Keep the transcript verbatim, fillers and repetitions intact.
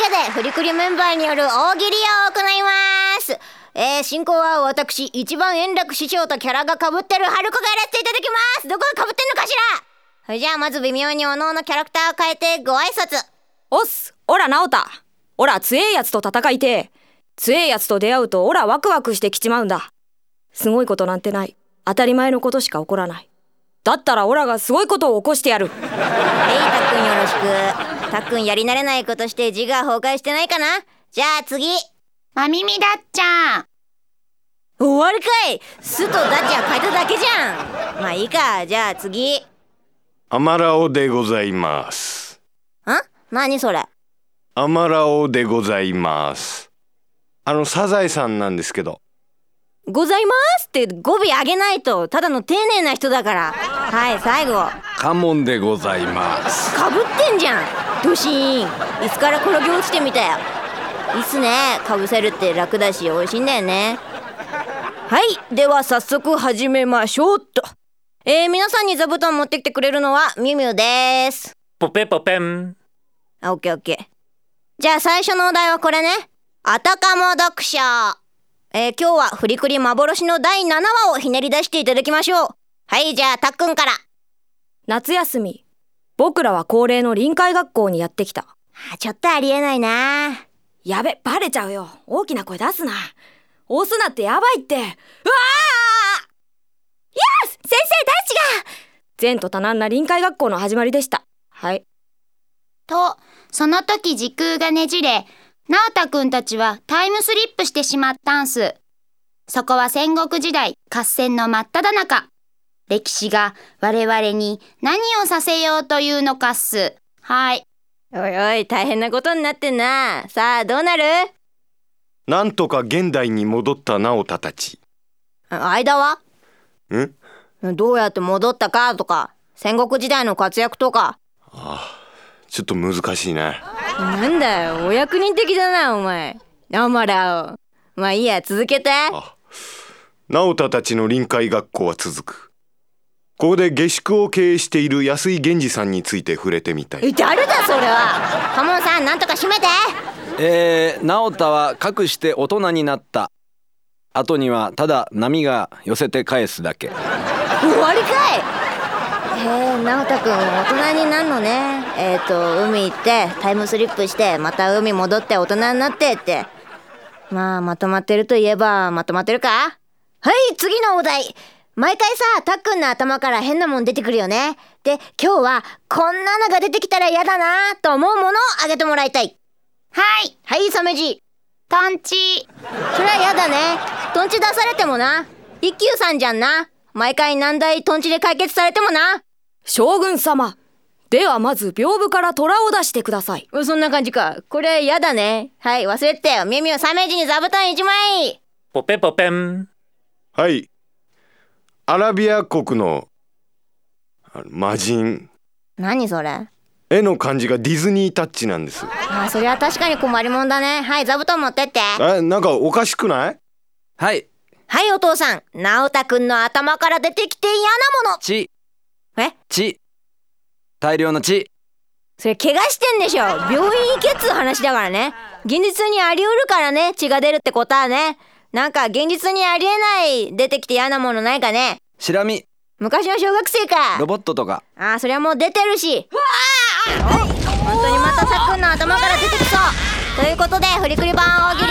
でフリクリメンバーによる大喜利を行います。えー、進行は私一番円楽師匠とキャラが被ってる春子がやらせていただきます。どこが被ってんのかしら。はい、じゃあまず微妙におのおのキャラクターを変えてご挨拶。 おっす、おら直太。おら強えやつと戦いて強えやつと出会うとおらワクワクしてきちまうんだ。すごいことなんてない。当たり前のことしか起こらない。だったらオラがすごいことを起こしてやる。 はい、たっくんよろしく。たっくんやり慣れないことして字が崩壊してないかな。じゃあ次、 まみみだっちゃん。 終わるかい。すとだっちゃん変えただけじゃん。まあいいか。じゃあ次、 アマラオでございます。 ん？何それ。 アマラオでございます。あのサザエさんなんですけど。 ございますって語尾上げないと。ただの丁寧な人だから。はい、最後、 カモンでございます。 かぶってんじゃん。ドシーン。椅子から転げ落ちてみたよ。いいっすね。かぶせるって楽だし美味しいんだよね。はい、では早速始めましょうっと。えー、皆さんに座布団持ってきてくれるのはミュミュです。 ポペポペン。 あ、オッケーオッケー。じゃあ最初のお題はこれね。あたかも読書。えー、今日はフリクリ幻のだいななわをひねり出していただきましょう。はい、じゃあたっくんから。 夏休み、僕らは恒例の臨海学校にやってきた。 あ、ちょっとありえないな。 やべ、バレちゃうよ。大きな声出すな。押すなってやばいって。うわー！よし、先生大地が前途多難な臨海学校の始まりでした。はい。 と、その時時空がねじれ、直太くんたちはタイムスリップしてしまったんす。そこは戦国時代、合戦の真っ只中。歴史が我々に何をさせようというのかっす。はい。 おいおい、大変なことになってんな。さあどうなる。 なんとか現代に戻った直太たち。 間はんどうやって戻ったかとか、戦国時代の活躍とか。 ああ、ちょっと難しいね。 なんだよ、お役人的だなお前。あまらお。まあいいや、続けて。 あ、直太たちの臨海学校は続く。ここで下宿を経営している安井源氏さんについて触れてみたい。 え、誰だそれは。カモンさん、なんとか締めて。 えー、直太はかくして大人になった。後にはただ波が寄せて返すだけ。 終わりかい。へえ、直太くん大人になるのね。えっと海行ってタイムスリップしてまた海戻って大人になってって。まあまとまってるといえばまとまってるか。はい、次のお題。毎回さ、たっくんの頭から変なもん出てくるよね。で、今日はこんなのが出てきたら嫌だなと思うものをあげてもらいたい。 はい。 はい、サメジ。 トンチ。 それは嫌だね。トンチ出されてもな。一休さんじゃんな。毎回難題トンチで解決されてもな。 将軍様、ではまず屏風から虎を出してください。 そんな感じか。これ嫌だね。はい、忘れてたよ。ミュミュサメジに座布団いちまい。 ポペポペン。 はい、アラビア国の魔人。 何それ。 絵の感じがディズニータッチなんです。 あ、それは確かに困りもんだね。はい、座布団持ってって。 え、なんかおかしくない？ はい。 はい、お父さん。直太くんの頭から出てきて嫌なもの。 血。 え？ 血。大量の血。 それ怪我してんでしょ。病院行けっつう話だからね。現実にあり得るからね、血が出るってことはね。なんか現実にありえない出てきて嫌なものないかね。 シラミ。 昔の小学生か。 ロボットとか。 あー、それはもう出てるし。本当にまたたっくんの頭から出てきそう。ということでフリクリ版大喜利